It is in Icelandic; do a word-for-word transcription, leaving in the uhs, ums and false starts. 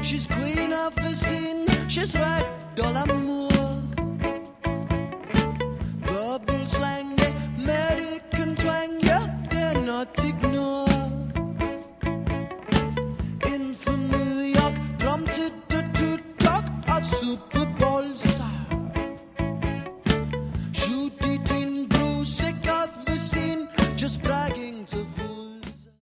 she's queen of the scene. She's right dans l'amour.